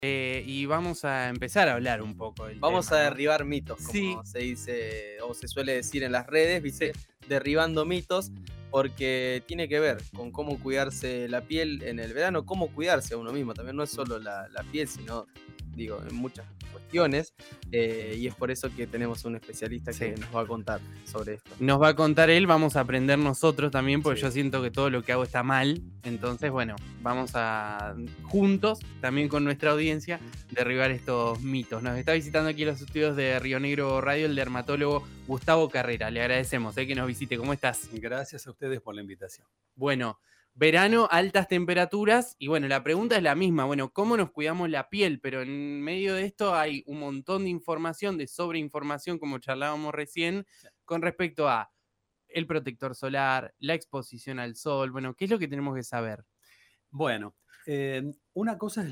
Y vamos a empezar a hablar un poco del Vamos a tema, ¿no? derribar mitos, Sí, como se dice o se suele decir en las redes, ¿viste? sí, Derribando mitos, porque tiene que ver con cómo cuidarse la piel en el verano, cómo cuidarse a uno mismo. También no es solo la piel, sino, digo, en muchas cuestiones. Y es por eso que tenemos un especialista sí. que nos va a contar sobre esto. Nos va a contar él, vamos a aprender nosotros también, porque Sí. yo siento que todo lo que hago está mal. Entonces, bueno, vamos a juntos, también con nuestra audiencia, derribar estos mitos. Nos está visitando aquí en los estudios de Río Negro Radio el dermatólogo Gustavo Carrera. Le agradecemos que nos visite. ¿Cómo estás? Gracias a ustedes por la invitación. Bueno, verano, altas temperaturas y bueno, la pregunta es la misma, bueno, ¿cómo nos cuidamos la piel? Pero en medio de esto hay un montón de información, de sobreinformación, como charlábamos recién, con respecto a el protector solar, la exposición al sol, bueno, ¿qué es lo que tenemos que saber? Bueno, una cosa es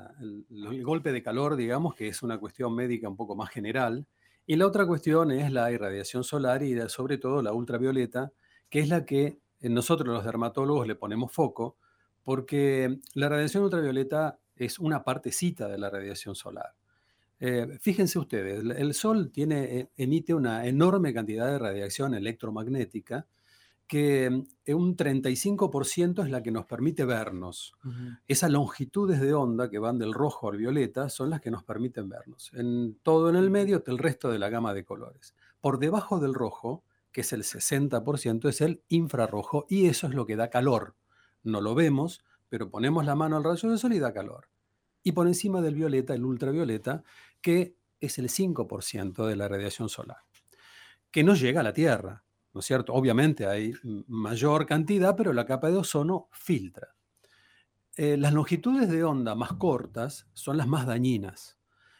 el golpe de calor, digamos, que es una cuestión médica un poco más general, y la otra cuestión es la irradiación solar y sobre todo la ultravioleta, que es la que nosotros los dermatólogos le ponemos foco, porque la radiación ultravioleta es una partecita de la radiación solar. Fíjense ustedes, el Sol emite una enorme cantidad de radiación electromagnética que un 35% es la que nos permite vernos. Ujú. Esas longitudes de onda que van del rojo al violeta son las que nos permiten vernos. En todo en el medio está el resto de la gama de colores. Por debajo del rojo, que es el 60%, es el infrarrojo y eso es lo que da calor. No lo vemos, pero ponemos la mano al rayo del sol y da calor. Y por encima del violeta, el ultravioleta, que es el 5% de la radiación solar, que no llega a la Tierra, ¿no es cierto? Obviamente hay mayor cantidad, pero la capa de ozono filtra. Las longitudes de onda más cortas son las más dañinas.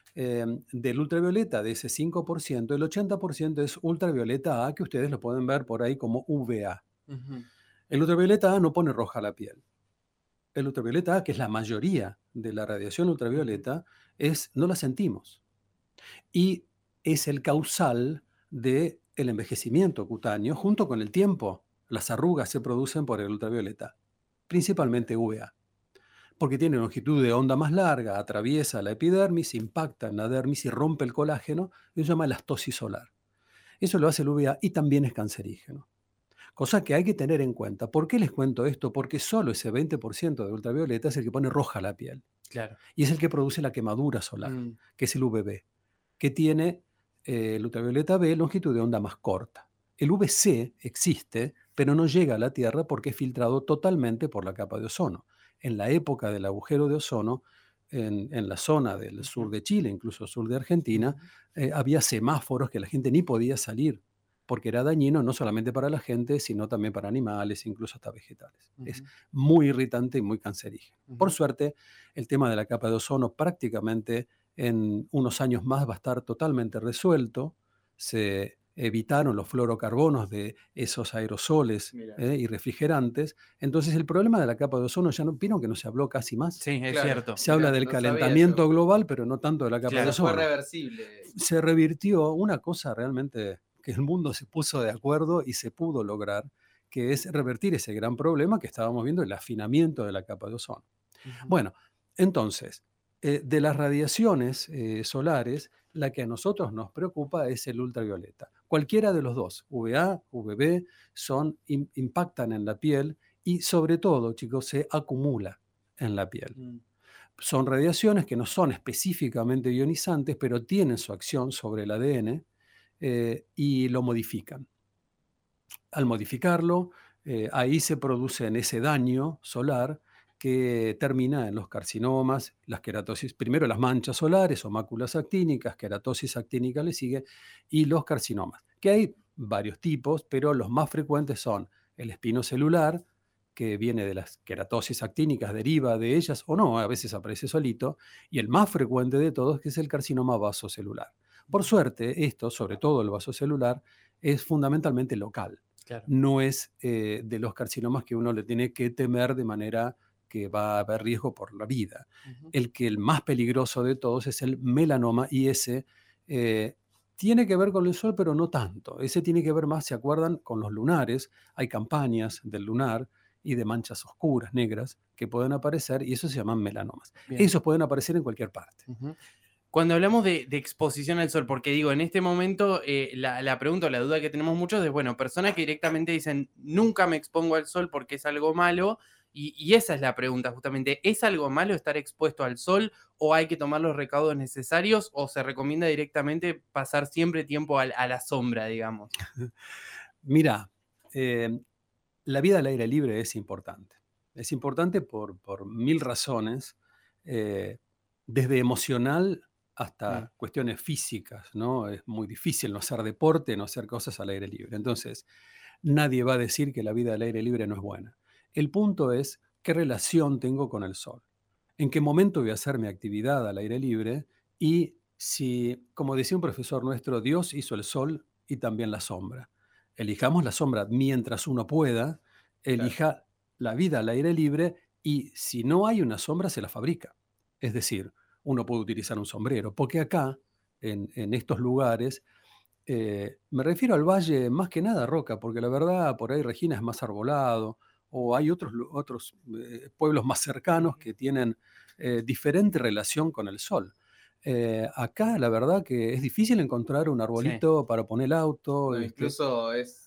Del ultravioleta, de ese 5%, el 80% es ultravioleta A, que ustedes lo pueden ver por ahí como UVA. Ujú. El ultravioleta A no pone roja la piel. El ultravioleta A, que es la mayoría de la radiación ultravioleta, no la sentimos. Y es el causal del envejecimiento cutáneo junto con el tiempo. Las arrugas se producen por el ultravioleta, principalmente UVA, porque tiene longitud de onda más larga, atraviesa la epidermis, impacta en la dermis y rompe el colágeno, y se llama elastosis solar. Eso lo hace el UVA y también es cancerígeno. Cosa que hay que tener en cuenta. ¿Por qué les cuento esto? Porque solo ese 20% de ultravioleta es el que pone roja la piel Claro. y es el que produce la quemadura solar, Mm. que es el UVB, que tiene el ultravioleta B longitud de onda más corta. El VC existe, pero no llega a la Tierra porque es filtrado totalmente por la capa de ozono. En la época del agujero de ozono, en la zona del sur de Chile, incluso sur de Argentina, había semáforos que la gente ni podía salir porque era dañino no solamente para la gente, sino también para animales, incluso hasta vegetales. Es Ujú. muy irritante y muy cancerígeno. Por Ujú. suerte, el tema de la capa de ozono prácticamente en unos años más va a estar totalmente resuelto. Se evitaron los fluorocarbonos de esos aerosoles Mira. y refrigerantes. Entonces el problema de la capa de ozono ya no, vieron que no se habló casi más. Sí, es Claro, cierto. Se habla mirá, del no sabía calentamiento eso. global, pero no tanto de la capa de Claro. Eso fue ozono. reversible. Se revirtió una cosa realmente que el mundo se puso de acuerdo y se pudo lograr, que es revertir ese gran problema que estábamos viendo, el afinamiento de la capa de ozono. Ujú. Bueno, entonces, de las radiaciones solares, la que a nosotros nos preocupa es el ultravioleta. Cualquiera de los dos, UVA, UVB, impactan en la piel y sobre todo, chicos, se acumula en la piel. Mm. Son radiaciones que no son específicamente ionizantes, pero tienen su acción sobre el ADN y lo modifican. Al modificarlo, ahí se produce ese daño solar que termina en los carcinomas, las queratosis, primero las manchas solares o máculas actínicas, queratosis actínica le sigue, y los carcinomas, que hay varios tipos, pero los más frecuentes son el espinocelular, que viene de las queratosis actínicas, deriva de ellas o no, a veces aparece solito, y el más frecuente de todos, que es el carcinoma vasocelular. Por suerte, esto, sobre todo el vasocelular, es fundamentalmente local. Claro. No es de los carcinomas que uno le tiene que temer de manera que va a haber riesgo por la vida. Ujú. El más peligroso de todos es el melanoma y ese tiene que ver con el sol, pero no tanto. Ese tiene que ver más, ¿se acuerdan? Con los lunares. Hay campañas del lunar y de manchas oscuras, negras, que pueden aparecer, y eso se llaman melanomas. Bien. Esos pueden aparecer en cualquier parte. Ujú. Cuando hablamos de exposición al sol, porque digo, en este momento la pregunta o la duda que tenemos muchos es, bueno, personas que directamente dicen, nunca me expongo al sol porque es algo malo, y esa es la pregunta justamente, ¿es algo malo estar expuesto al sol o hay que tomar los recaudos necesarios o se recomienda directamente pasar siempre tiempo a la sombra, digamos? Mira, eh, la vida al aire libre es importante. Es importante por mil razones, eh, desde emocional Mm, hasta cuestiones físicas, ¿no? Es muy difícil no hacer deporte, no hacer cosas al aire libre. Entonces, nadie va a decir que la vida al aire libre no es buena. El punto es qué relación tengo con el sol, en qué momento voy a hacer mi actividad al aire libre y si, como decía un profesor nuestro, Dios hizo el sol y también la sombra. Elijamos la sombra mientras uno pueda, Claro. elija la vida al aire libre y si no hay una sombra se la fabrica. Es decir, uno puede utilizar un sombrero, porque acá, en estos lugares, me refiero al valle más que nada Roca, porque la verdad por ahí Regina es más arbolado, o hay otros pueblos más cercanos que tienen diferente relación con el sol. Acá la verdad que es difícil encontrar un sí, arbolito para poner el auto. No, incluso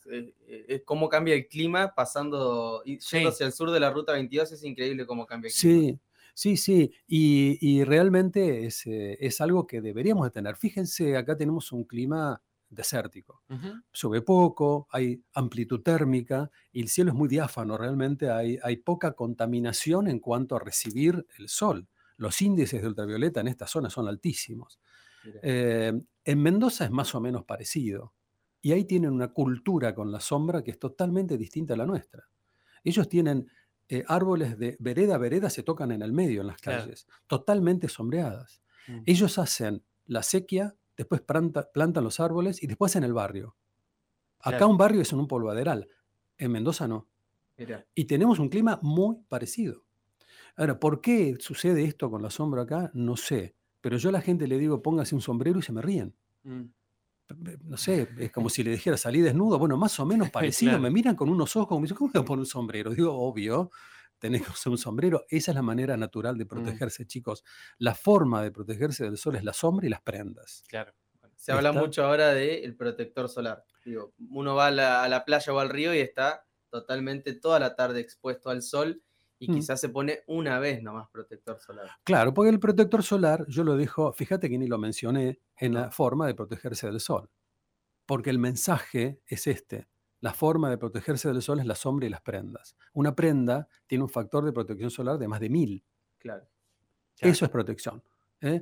es cómo cambia el clima pasando y yendo sí, hacia el sur de la ruta 22, es increíble cómo cambia el clima. Sí, sí, sí, y realmente es algo que deberíamos de tener. Fíjense, acá tenemos un clima desértico. ujú, Llueve poco, hay amplitud térmica y el cielo es muy diáfano, realmente hay poca contaminación en cuanto a recibir el sol. Los índices de ultravioleta en esta zona son altísimos. Mira, En Mendoza es más o menos parecido y ahí tienen una cultura con la sombra que es totalmente distinta a la nuestra. Ellos tienen árboles de vereda a vereda, se tocan en el medio, en las claro, calles, totalmente sombreadas. mm, Ellos hacen la sequía, después plantan los árboles y después en el barrio. Acá claro, un barrio es en un polvaderal, en Mendoza no. mira. Y tenemos un clima muy parecido. Ahora, ¿por qué sucede esto con la sombra acá? No sé. Pero yo a la gente le digo, póngase un sombrero y se me ríen. mm, No sé, es como si le dijera, salí desnudo. Bueno, más o menos parecido. claro. Me miran con unos ojos como me dicen, ¿cómo me voy a poner un sombrero? Digo, obvio, tenés que usar un sombrero. Esa es la manera natural de Mm, protegerse, chicos. La forma de protegerse del sol es la sombra y las prendas. claro. Bueno, se habla ¿Está? mucho ahora del protector solar. Digo, uno va a la playa o al río y está totalmente toda la tarde expuesto al sol y Mm. quizás se pone una vez nomás protector solar. Claro, porque el protector solar, yo lo dejo, fíjate que ni lo mencioné en la No, forma de protegerse del sol. Porque el mensaje es este. La forma de protegerse del sol es la sombra y las prendas. Una prenda tiene un factor de protección solar de más de 1000. claro. Claro. Eso es protección. ¿Eh?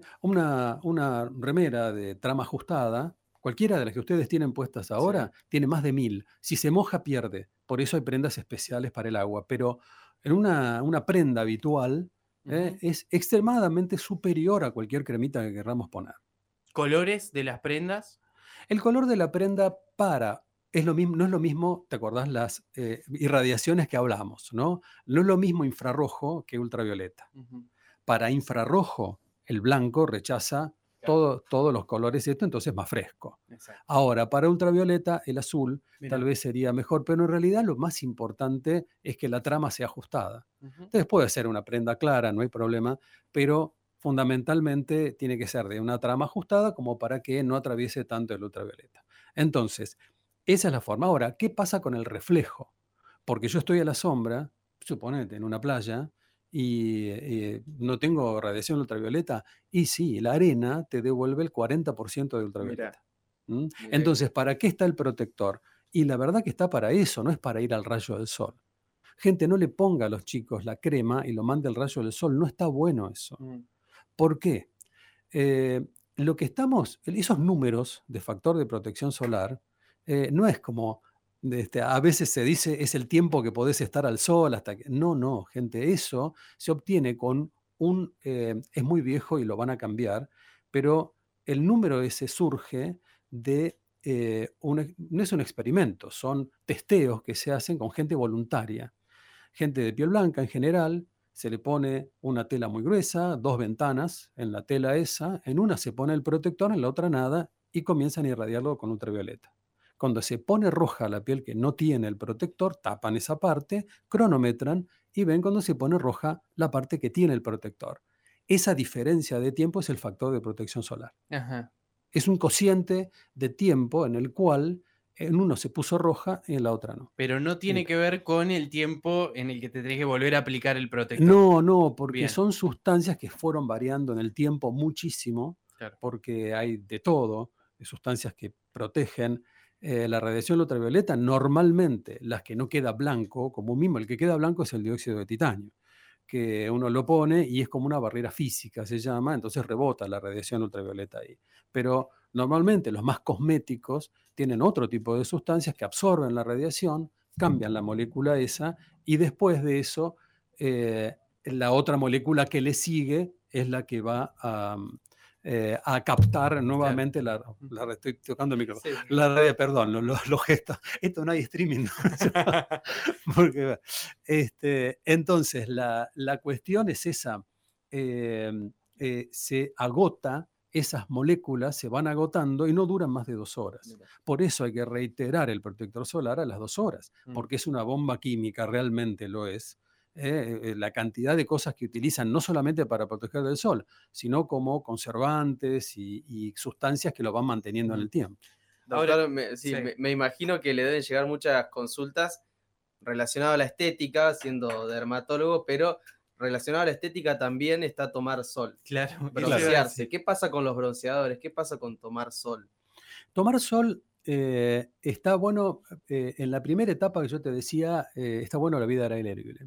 Una remera de trama ajustada, cualquiera de las que ustedes tienen puestas Sí. ahora, tiene más de 1000. Si se moja, pierde. Por eso hay prendas especiales para el agua. Pero en una prenda habitual, Ujú. es extremadamente superior a cualquier cremita que queramos poner. Colores de las prendas. El color de la prenda es lo mismo, no es lo mismo, ¿te acordás las irradiaciones que hablamos, ¿no? No es lo mismo infrarrojo que ultravioleta. Ujú, Para infrarrojo, el blanco rechaza claro, todos los colores de esto, entonces es más fresco. exacto. Ahora, para ultravioleta, el azul tal Mira. vez sería mejor, pero en realidad lo más importante es que la trama sea ajustada. Ujú, Entonces puede ser una prenda clara, no hay problema, pero fundamentalmente tiene que ser de una trama ajustada como para que no atraviese tanto el ultravioleta. Entonces, esa es la forma. Ahora, ¿qué pasa con el reflejo? Porque yo estoy a la sombra, suponete, en una playa, y no tengo radiación ultravioleta, y sí, la arena te devuelve el 40% de Mira, ultravioleta. ¿Mm? mira. Entonces, ¿para qué está el protector? Y la verdad que está para eso, no es para ir al rayo del sol. Gente, no le ponga a los chicos la crema y lo mande al rayo del sol, no está bueno eso. Mm, ¿Por qué? Lo que estamos, esos números de factor de protección solar, no es como, a veces se dice, es el tiempo que podés estar al sol hasta que... No, no, gente, eso se obtiene con es muy viejo y lo van a cambiar, pero el número ese surge de, no es un experimento, son testeos que se hacen con gente voluntaria, gente de piel blanca en general. Se le pone una tela muy gruesa, dos ventanas en la tela esa, en una se pone el protector, en la otra nada, y comienzan a irradiarlo con ultravioleta. Cuando se pone roja la piel que no tiene el protector, tapan esa parte, cronometran y ven cuando se pone roja la parte que tiene el protector. Esa diferencia de tiempo es el factor de protección solar. Ajá. Es un cociente de tiempo en el cual en uno se puso roja y en la otra no. Pero no tiene que ver con el tiempo en el que te tenés que volver a aplicar el protector. No, porque Bien. son sustancias que fueron variando en el tiempo muchísimo, Claro. porque hay de todo, de sustancias que protegen. La radiación ultravioleta, normalmente las que no queda blanco, como mismo el que queda blanco es el dióxido de titanio, que uno lo pone y es como una barrera física, se llama, entonces rebota la radiación ultravioleta ahí. Pero normalmente los más cosméticos tienen otro tipo de sustancias que absorben la radiación, cambian la molécula esa y después de eso la otra molécula que le sigue es la que va a captar nuevamente estoy tocando el micrófono. Sí. Perdón, los gestos. Esto no hay streaming. Porque, entonces, la cuestión es esa. Se agota, esas moléculas se van agotando y no duran más de 2 horas. Mira. Por eso hay que reiterar el protector solar a las 2 horas, porque es una bomba química, realmente lo es. La cantidad de cosas que utilizan no solamente para proteger del sol, sino como conservantes y sustancias que lo van manteniendo en el tiempo. Doctor, Ahora, me imagino que le deben llegar muchas consultas relacionadas a la estética, siendo dermatólogo, pero relacionado a la estética también está tomar sol, claro, broncearse. ¿Qué pasa con los bronceadores? ¿Qué pasa con tomar sol? Tomar sol está bueno, en la primera etapa que yo te decía, está bueno la vida al aire libre.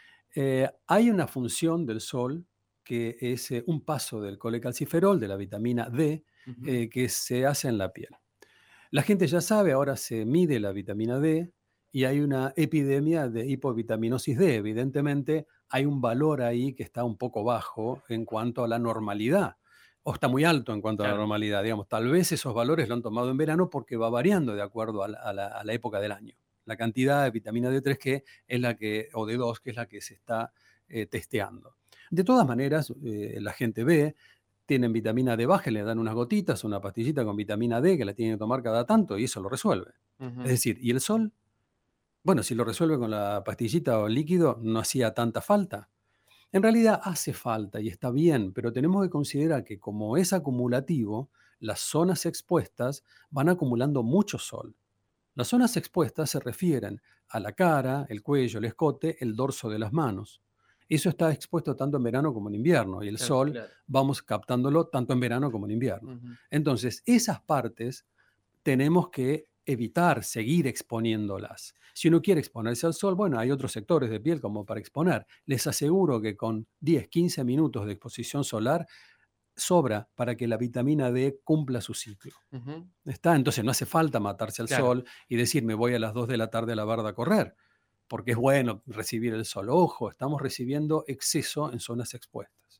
Hay una función del sol que es un paso del colecalciferol, de la vitamina D, que se hace en la piel. La gente ya sabe, ahora se mide la vitamina D y hay una epidemia de hipovitaminosis D. Evidentemente hay un valor ahí que está un poco bajo en cuanto a la normalidad, o está muy alto en cuanto a la normalidad. Digamos, tal vez esos valores lo han tomado en verano porque va variando de acuerdo a la época del año. La cantidad de vitamina D3 que es la que, o D2, que es la que se está testeando. De todas maneras, la gente ve, tienen vitamina D baja, le dan unas gotitas, una pastillita con vitamina D que la tienen que tomar cada tanto y eso lo resuelve. Es decir, ¿y el sol? Bueno, si lo resuelve con la pastillita o líquido, no hacía tanta falta. En realidad hace falta y está bien, pero tenemos que considerar que como es acumulativo, las zonas expuestas van acumulando mucho sol. Las zonas expuestas se refieren a la cara, el cuello, el escote, el dorso de las manos. Eso está expuesto tanto en verano como en invierno y el sol vamos captándolo tanto en verano como en invierno. Entonces, esas partes tenemos que evitar seguir exponiéndolas. Si uno quiere exponerse al sol, bueno, hay otros sectores de piel como para exponer. Les aseguro que con 10, 15 minutos de exposición solar sobra para que la vitamina D cumpla su ciclo. ¿Está? Entonces no hace falta matarse al sol y decir me voy a las 2 de la tarde a la barda a correr, porque es bueno recibir el sol. Ojo, estamos recibiendo exceso en zonas expuestas.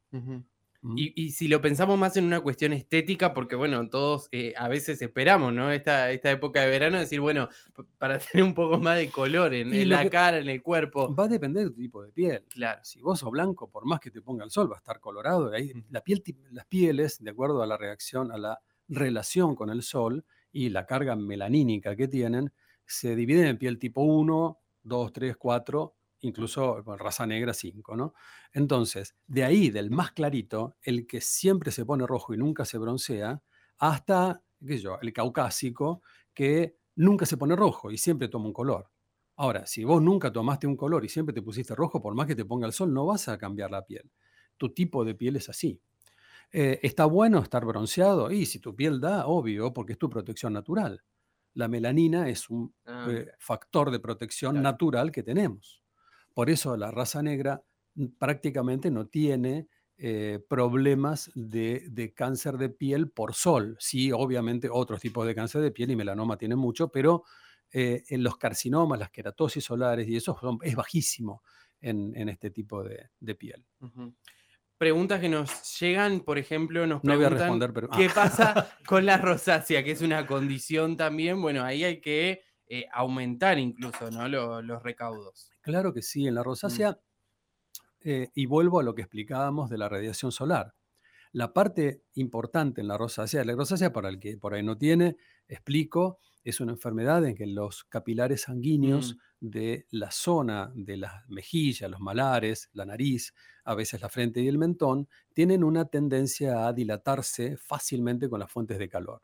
Y si lo pensamos más en una cuestión estética, porque bueno, todos a veces esperamos, ¿no? Esta época de verano, decir, bueno, para tener un poco más de color en la cara, en el cuerpo. Va a depender de tu tipo de piel. Claro. Si vos sos blanco, por más que te ponga el sol, va a estar colorado. Ahí, las pieles, de acuerdo a la reacción, a la relación con el sol y la carga melanínica que tienen, se dividen en piel tipo 1, 2, 3, 4, incluso raza negra 5, ¿no? Entonces, de ahí, del más clarito, el que siempre se pone rojo y nunca se broncea, hasta, qué sé yo, el caucásico, que nunca se pone rojo y siempre toma un color. Ahora, si vos nunca tomaste un color y siempre te pusiste rojo, por más que te ponga el sol, no vas a cambiar la piel. Tu tipo de piel es así. ¿Está bueno estar bronceado? Y si tu piel da, obvio, porque es tu protección natural. La melanina es un factor de protección natural que tenemos. Por eso la raza negra prácticamente no tiene problemas de cáncer de piel por sol. Sí, obviamente otros tipos de cáncer de piel y melanoma tienen mucho, pero en los carcinomas, las queratosis solares y eso es bajísimo en este tipo de piel. Preguntas que nos llegan, por ejemplo, nos No voy a preguntan responder, pero qué pasa con la rosácea, que es una condición también. Bueno, ahí hay que aumentar incluso, ¿no? los recaudos. Claro que sí, en la rosácea, y vuelvo a lo que explicábamos de la radiación solar. La parte importante en la rosácea para el que por ahí no tiene, explico, es una enfermedad en que los capilares sanguíneos de la zona de las mejillas, los malares, la nariz, a veces la frente y el mentón, tienen una tendencia a dilatarse fácilmente con las fuentes de calor.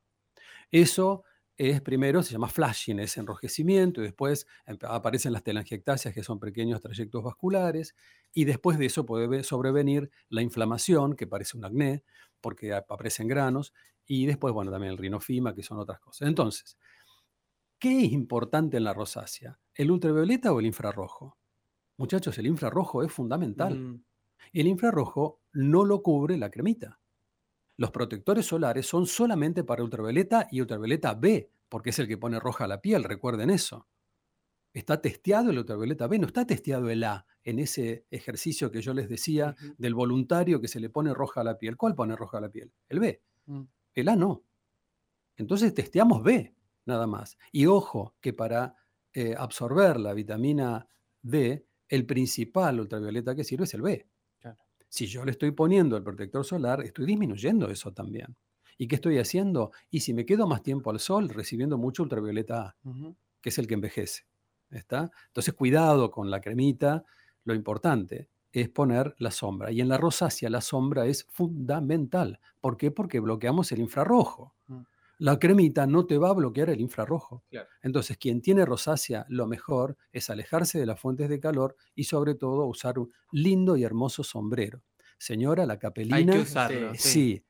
Eso primero se llama flashing, es enrojecimiento, y después aparecen las telangiectasias, que son pequeños trayectos vasculares, y después de eso puede sobrevenir la inflamación, que parece un acné, porque aparecen granos, y después, bueno, también el rinofima, que son otras cosas. Entonces, ¿qué es importante en la rosácea? ¿El ultravioleta o el infrarrojo? Muchachos, el infrarrojo es fundamental. El infrarrojo no lo cubre la cremita. Los protectores solares son solamente para ultravioleta y ultravioleta B, porque es el que pone roja la piel, recuerden eso. Está testeado el ultravioleta B, no está testeado el A, en ese ejercicio que yo les decía del voluntario que se le pone roja a la piel. ¿Cuál pone roja a la piel? El B. El A no. Entonces testeamos B, nada más. Y ojo, que para absorber la vitamina D, el principal ultravioleta que sirve es el B. Claro. Si yo le estoy poniendo el protector solar, estoy disminuyendo eso también. ¿Y qué estoy haciendo? Y si me quedo más tiempo al sol, recibiendo mucho ultravioleta A, que es el que envejece. ¿Está? Entonces, cuidado con la cremita. Lo importante es poner la sombra. Y en la rosácea la sombra es fundamental. ¿Por qué? Porque bloqueamos el infrarrojo. La cremita no te va a bloquear el infrarrojo. Claro. Entonces, quien tiene rosácea, lo mejor es alejarse de las fuentes de calor y sobre todo usar un lindo y hermoso sombrero. Señora, la capelina. Hay que usarlo. Sí.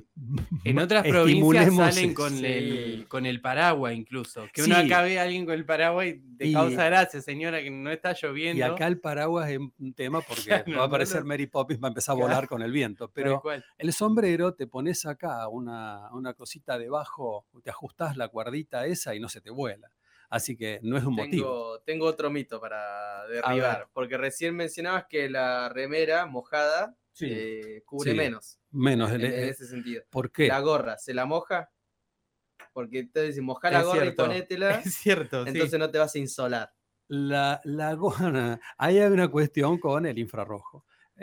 En otras provincias salen con el paraguas incluso. Que uno acá ve a alguien con el paraguas y te causa gracia, señora, que no está lloviendo. Y acá el paraguas es un tema porque va a aparecer Mary Poppins, va a empezar a volar con el viento. Pero el sombrero, te pones acá una cosita debajo, te ajustás la cuerdita esa y no se te vuela. Así que no es un motivo. Tengo otro mito para derribar, porque recién mencionabas que la remera mojada cubre menos. Menos en ese sentido. ¿Por qué? La gorra, ¿se la moja? Porque entonces si moja la gorra y ponétela, es cierto, entonces no te vas a insolar. La gorra, ahí hay una cuestión con el infrarrojo.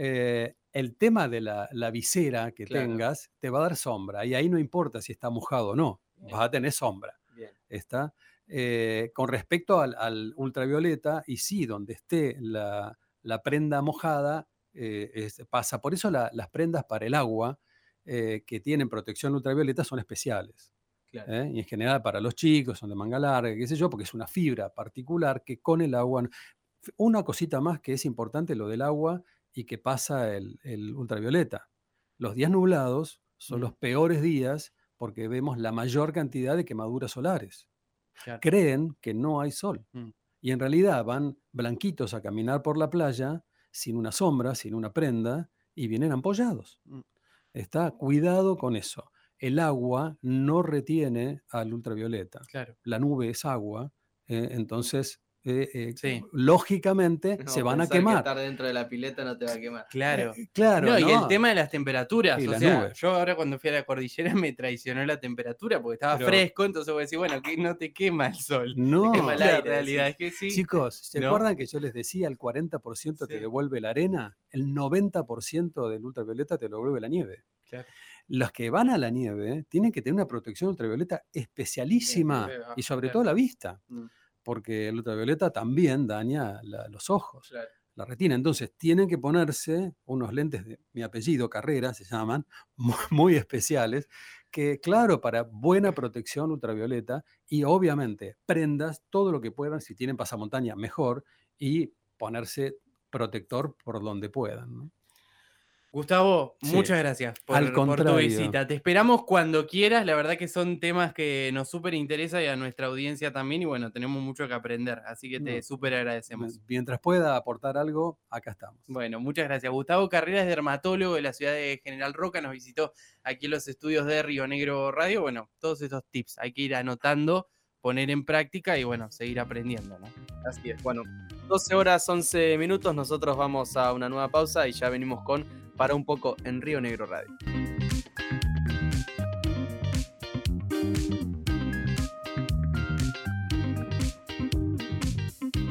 El tema de la visera que tengas te va a dar sombra, y ahí no importa si está mojado o no, vas a tener sombra. ¿Está? Con respecto al ultravioleta, y sí, donde esté la prenda mojada, pasa. Por eso las prendas para el agua que tienen protección ultravioleta son especiales. Claro. Y en general para los chicos son de manga larga, qué sé yo, porque es una fibra particular que con el agua... Una cosita más que es importante, lo del agua y que pasa el ultravioleta. Los días nublados son los peores días porque vemos la mayor cantidad de quemaduras solares. Claro. Creen que no hay sol. Y en realidad van blanquitos a caminar por la playa sin una sombra, sin una prenda, y vienen ampollados. Cuidado con eso. El agua no retiene al ultravioleta. Claro. La nube es agua, entonces lógicamente se van a quemar. Que estar dentro de la pileta no te va a quemar. Claro. Claro. No, y el tema de las temperaturas. Y o sea, yo ahora cuando fui a la cordillera me traicionó la temperatura porque estaba fresco, entonces voy a decir, bueno, que no te quema el sol. No, te quema el aire, en realidad. Es que sí. Chicos, ¿se acuerdan que yo les decía el 40% te devuelve la arena? El 90% del ultravioleta te lo devuelve la nieve. Claro. Los que van a la nieve tienen que tener una protección ultravioleta especialísima y sobre todo la vista. Porque el ultravioleta también daña los ojos, la retina. Entonces tienen que ponerse unos lentes de mi apellido, Carrera se llaman, muy especiales, que claro, para buena protección ultravioleta, y obviamente prendas todo lo que puedan, si tienen pasamontaña mejor, y ponerse protector por donde puedan, ¿no? Gustavo, muchas gracias por tu visita. Te esperamos cuando quieras. La verdad que son temas que nos súper interesan y a nuestra audiencia también. Y bueno, tenemos mucho que aprender. Así que te súper agradecemos. Mientras pueda aportar algo, acá estamos. Bueno, muchas gracias. Gustavo Carrera es dermatólogo de la ciudad de General Roca. Nos visitó aquí en los estudios de Río Negro Radio. Bueno, todos estos tips hay que ir anotando, poner en práctica y bueno, seguir aprendiendo, ¿no? Así es. Bueno, 12 horas 11 minutos. Nosotros vamos a una nueva pausa y ya venimos con Para un poco en Río Negro Radio.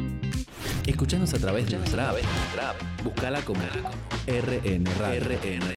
Escuchanos a través de nuestra app. Búscala como RN Radio.